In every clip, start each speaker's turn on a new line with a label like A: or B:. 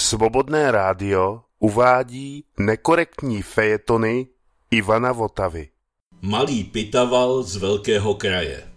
A: Svobodné rádio uvádí nekorektní fejetony Ivana Votavy.
B: Malý pitaval z velkého kraje.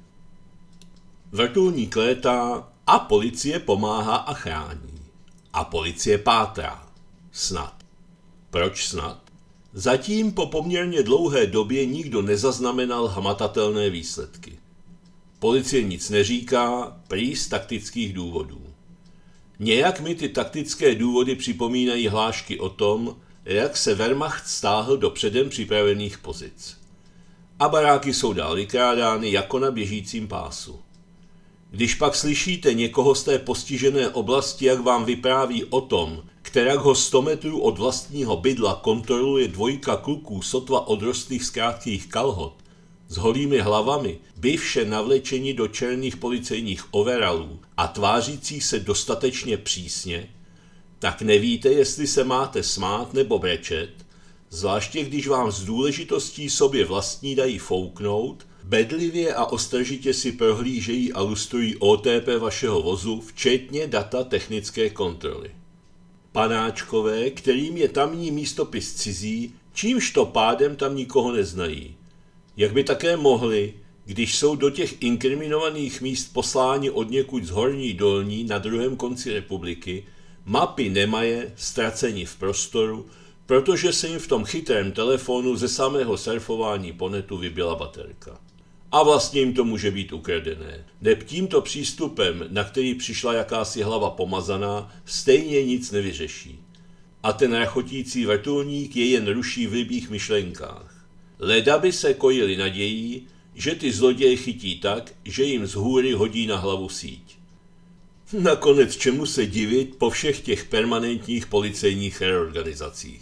B: Vrtulník létá a policie pomáhá a chrání. A policie pátrá. Snad. Proč snad? Zatím po poměrně dlouhé době nikdo nezaznamenal hmatatelné výsledky. Policie nic neříká, prý z taktických důvodů. Nějak mi ty taktické důvody připomínají hlášky o tom, jak se Wehrmacht stáhl do předem připravených pozic. A baráky jsou dál vykrádány jako na běžícím pásu. Když pak slyšíte někoho z té postižené oblasti, jak vám vypráví o tom, kterak ho 100 metrů od vlastního bydla kontroluje dvojka kluků sotva odrostlých z krátkých kalhot, s holými hlavami, bývše navlečeni do černých policejních overalů a tvářících se dostatečně přísně, tak nevíte, jestli se máte smát nebo brečet, zvláště když vám s důležitostí sobě vlastní dají fouknout, bedlivě a ostržitě si prohlížejí a lustrují OTP vašeho vozu, včetně data technické kontroly. Panáčkové, kterým je tamní místopis cizí, čímž to pádem tam nikoho neznají. Jak by také mohli, když jsou do těch inkriminovaných míst posláni odněkud z Horní Dolní na druhém konci republiky, mapy nemaje, ztraceni v prostoru, protože se jim v tom chytrém telefonu ze samého surfování po netu vybila baterka. A vlastně jim to může být ukradené. Neb tímto přístupem, na který přišla jakási hlava pomazaná, stejně nic nevyřeší. A ten rachotící vrtulník je jen ruší v libých myšlenkách. Leda by se kojili nadějí, že ty zloděje chytí tak, že jim z hůry hodí na hlavu síť. Nakonec čemu se divit po všech těch permanentních policejních reorganizacích.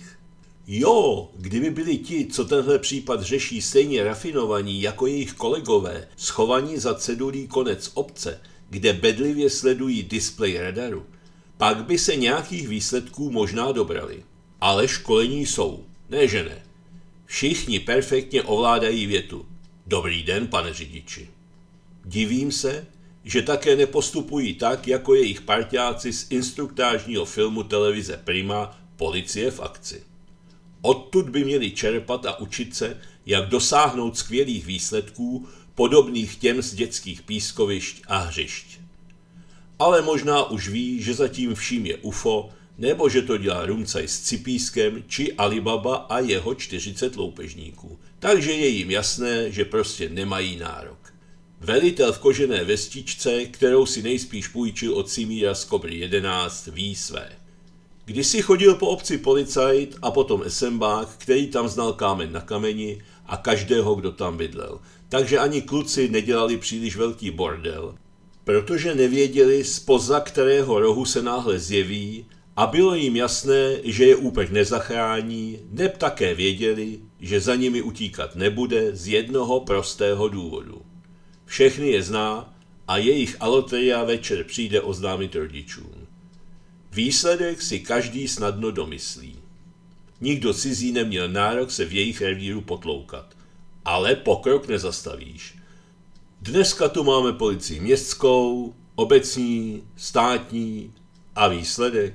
B: Jo, kdyby byli ti, co tenhle případ řeší, stejně rafinovaní jako jejich kolegové, schovaní za cedulí konec obce, kde bedlivě sledují displej radaru, pak by se nějakých výsledků možná dobrali. Ale školení jsou, ne že ne. Všichni perfektně ovládají větu. Dobrý den, pane řidiči. Divím se, že také nepostupují tak, jako jejich parťáci z instruktážního filmu televize Prima Policie v akci. Odtud by měli čerpat a učit se, jak dosáhnout skvělých výsledků, podobných těm z dětských pískovišť a hřišť. Ale možná už ví, že zatím vším je UFO, nebo že to dělá Rumcaj s Cipískem či Alibaba a jeho 40 loupežníků. Takže je jim jasné, že prostě nemají nárok. Velitel v kožené vestičce, kterou si nejspíš půjčil od Simíra z Kobry 11, ví své. Kdysi chodil po obci policajt a potom esembák, který tam znal kámen na kameni a každého, kdo tam bydlel. Takže ani kluci nedělali příliš velký bordel, protože nevěděli, zpoza kterého rohu se náhle zjeví, a bylo jim jasné, že je úprk nezachrání, neb také věděli, že za nimi utíkat nebude z jednoho prostého důvodu. Všechny je zná a jejich alotria večer přijde oznámit rodičům. Výsledek si každý snadno domyslí. Nikdo cizí neměl nárok se v jejich revíru potloukat. Ale pokrok nezastavíš. Dneska tu máme policii městskou, obecní, státní a výsledek.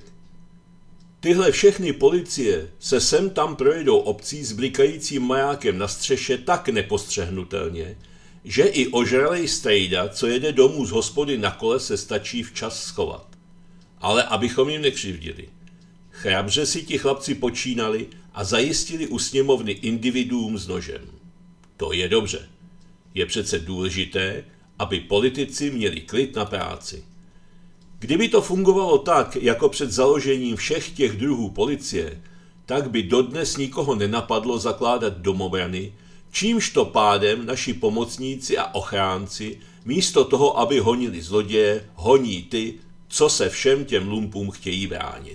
B: Tyhle všechny policie se sem tam projedou obcí s blikajícím majákem na střeše tak nepostřehnutelně, že i ožralej strejda, co jede domů z hospody na kole, se stačí včas schovat. Ale abychom jim nekřivdili. Chrabře si ti chlapci počínali a zajistili u sněmovny individuum s nožem. To je dobře. Je přece důležité, aby politici měli klid na práci. Kdyby to fungovalo tak, jako před založením všech těch druhů policie, tak by dodnes nikoho nenapadlo zakládat domobrany, čímž to pádem naši pomocníci a ochránci místo toho, aby honili zloděje, honí ty, co se všem těm lumpům chtějí bránit.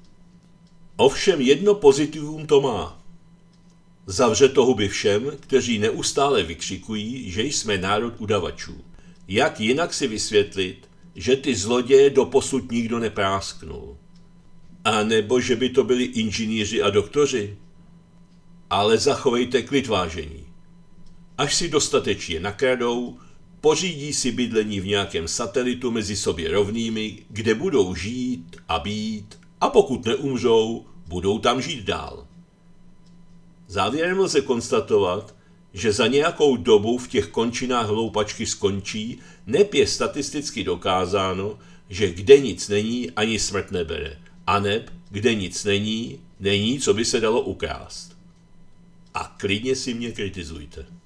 B: Ovšem jedno pozitivum to má. Zavře to huby všem, kteří neustále vykřikují, že jsme národ udavačů. Jak jinak si vysvětlit, že ty zloděje doposud nikdo neprásknul? A nebo že by to byli inženýři a doktoři? Ale zachovejte klid, vážení. Až si dostatečně nakradou, pořídí si bydlení v nějakém satelitu mezi sobě rovnými, kde budou žít a být a pokud neumřou, budou tam žít dál. Závěrem lze konstatovat, že za nějakou dobu v těch končinách hloupačky skončí, neb je statisticky dokázáno, že kde nic není, ani smrt nebere, aneb kde nic není, není, co by se dalo ukrást. A klidně si mě kritizujte.